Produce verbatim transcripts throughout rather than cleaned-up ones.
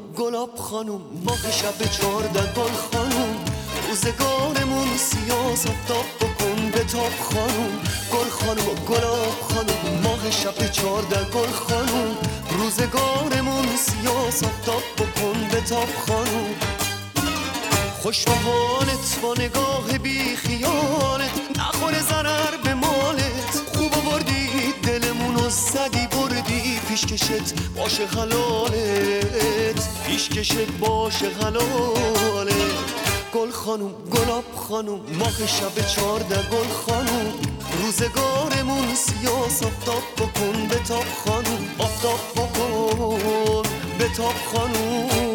گلاب خانم ماه شب چارده گل خانم روزگارمون سیاس افتاب بکن به تاب خانم گل خانم و گلاب خانم ماه شب چارده گل خانم روزگارمون سیاس افتاب بکن به تاب خانم خوش به حالت با نگاه بی خیالت نخوره ضرر به مالت خوب بردی دلمونو زدی بردی پیشکشت باشه حلالت پیشکشت باشه حلالت گل خانم گلاب خانم ماه شب چارده گل خانم روزگارمون سیاس افتاب بکن به تاب خانم افتاب بکن به تاب خانم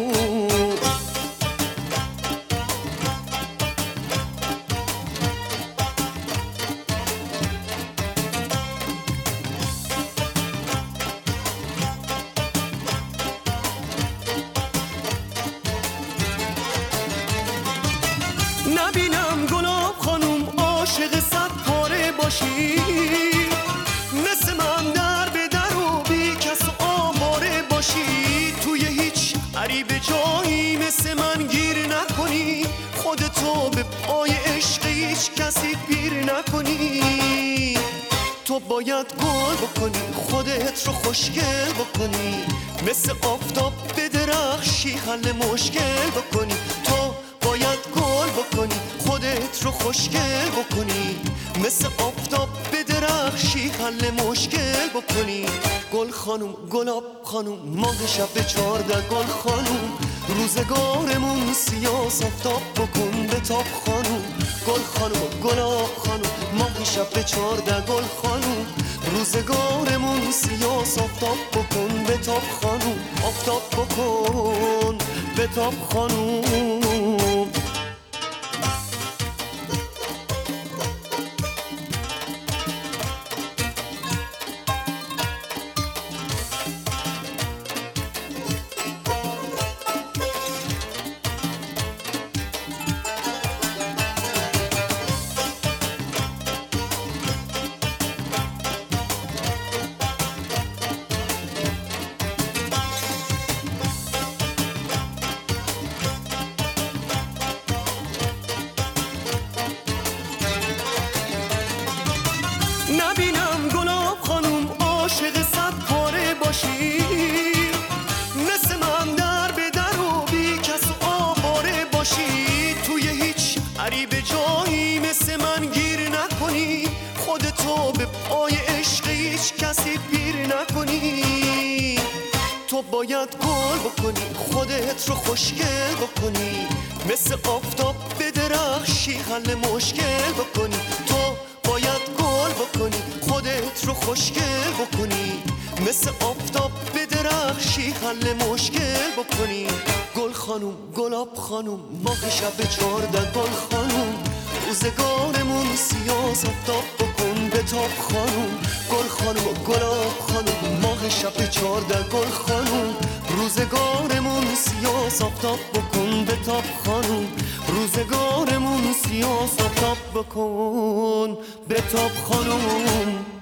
نبینم گلاب خانم عاشق صد پاره باشی مثل من در به در و بی کس و آواره باشی توی هیچ عریب جایی مثل من گیر نکنی خودتو به پای عشق هیچ کسی پیر نکنی تو باید گل بکنی خودت رو خوشگل بکنی مثل آفتاب به درخشی حل مشکل بکنی تو باید گل بکنی خودت رو خوشگل بکنی مثل آفتاب به درخشی حل مشکل بکنی گل خانم گلاب خانم ماه شب چارده گل خانم روزگارمون سیاس آفتاب بکن به تاب خانم گل خانم گلاب خانم ماه شب چارده گل خانم روزگارمون سیاس آفتاب بکن به تاب خانم آفتاب بکن به تاب خانم نبینم گلاب خانم عاشق صد پاره باشی مثل من در به در و بی کس و آواره باشی توی هیچ عریب جایی مثل من گیر نکنی خودتو به پای عشق هیچ کسی پیر نکنی تو باید گل بکنی خودت رو خوشگل بکنی مثل آفتاب به درخشی حل مشکل بکنی تو باید گل بکنی خودت رو خوشگل بکنی مثل آفتاب به درخشی حل مشکل بکنی گل خانم گلاب خانم ماه شب چارده گل خانم روزگارمون سیاس آفتاب بکن به تاب خانم گل خانم گلاب خانم ماه شب چارده گل خانم روزگارمون سیاس آفتاب بکن به تاب خانم روزگارمون سیاس آفتاب بکن به تاب خانم